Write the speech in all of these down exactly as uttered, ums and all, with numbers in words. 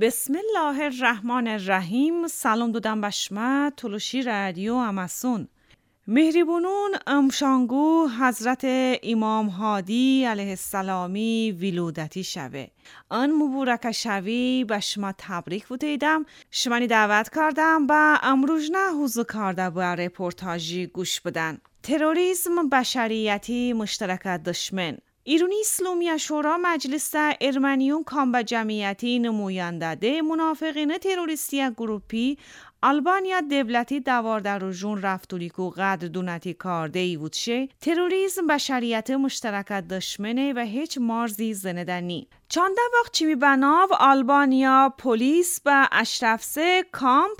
بسم الله الرحمن الرحیم. سلام دودم بشمه تلوشی رادیو اماسون. مهربونون امشانگو حضرت امام هادی علیه السلامی ولودتی شوه. آن مبارک شوی بشما تبریک بودیدم. شمانی دعوت کردم و امروز نه حضور کرده با رپورتاجی گوش بدن. تروریسم بشریتی مشترک دشمن. ایرانی اسلامی شورا مجلس ارمنیون کامبا جمعیتی نماینده ده منافقین تروریستی گروپی آلبانیا دولتی دوارده روژون رفتولیکو قدر دونتی کارده ای بودشه. تروریسم بشریت مشترک دشمنه و هیچ مرزی زندنی. چانده وقت چی میبناو آلبانیا پلیس و اشرفسه کامپ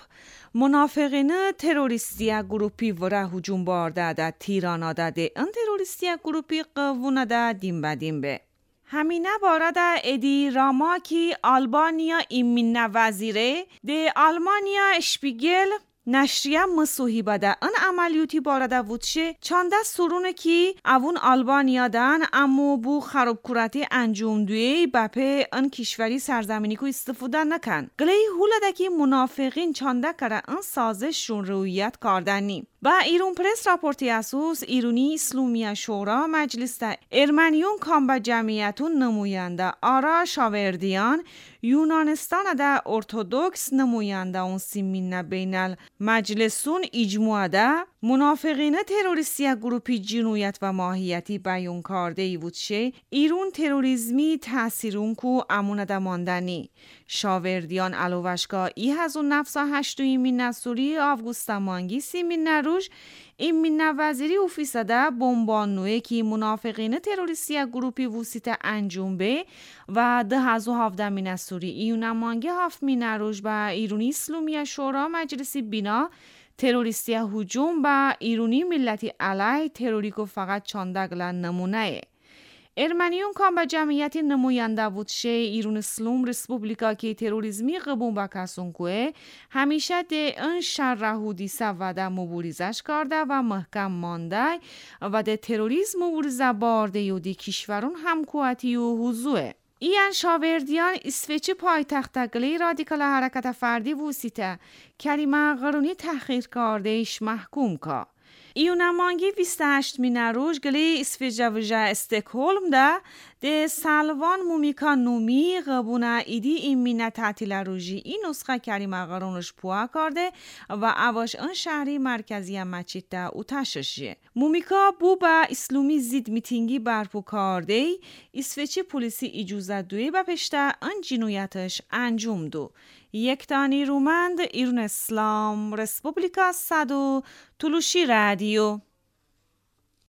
منافقین تروریستی گروپی وره هجوم بارده ده تیران داده ان تروریستی گروپی قوونه ده دیم بدیم به همینه بارد ادی راما کی آلبانیا ایمین وزیره ده آلمانیا اشپیگل نشریه مسوحی بده ان عملیوتی بارده وودشه چانده سرونه کی اوون آلبانیا دن امو بو خراب کورتی انجام دوی بپه ان کشوری سرزمینی کو استفاده نکن گلی هوله که منافقین چانده کره ان سازششون رویت کردنی با ایرون پرس راپورتی اساس ایرانی اسلامی شورا مجلس ارمنیون کامبا جمعیتون نماینده آرا شاوردیان یونانستان ده ارتودکس نماینده اون سیمین بینال مجلسون اجماع ده منافقین تروریستی گروپی جنویت و ماهیتی بیان کرده ای بودشه ایرون تروریزمی تاثیرون کو امونه ده ماندنی شاوردیان علوشگاه ای هزون نفسا هشتو ایمین نسوری آفگوستا مانگی سیمین نروش ایمین وزیری اوفیسه ده بمبانوه که منافقین تروریستی گروپی وسیط انجام به و ده هزو هفده مین نسوری ایون مانگی هفت مین نروش با ایرونی اسلامی شورا مجلسی بینا تروریستی هجوم با ایرونی ملتی علی تروریکو فقط چاندگلن نمونه ارمنیون کام با جمعیتی نماینده بودشه ایرون اسلام رسپوبلیکا که تروریزمی قبون با کسون کوه همیشه ده ان شر رهودیسه و ده مبوریزش کرده و محکم مانده و ده تروریزم مبوریزه بارده یودی کشورون همکواتی و حضوه ایان شاوردیان اسویچی پایتخت گلی رادیکال حرکت فردی وسیطه کریمه قرونی تحقیر کردهش محکوم که ایون مانگی بیست و هشت مین روش گلی اسفیجه وجه استکهلم ده ده سالوان مومیکا نومی قبونه ایدی این مینه تعطیل روژی این نسخه کریمه قرونش پوها کرده و اواش ان شهری مرکزی مچید ده او تششه مومیکا بو با اسلومی زید میتینگی برپو کرده اسفیچی پولیسی اجازه دوی با پشته ان جنویتش انجام دو یک تانی رومند ایرون اسلام رسپوبلیکا صدو تلوشی رادیو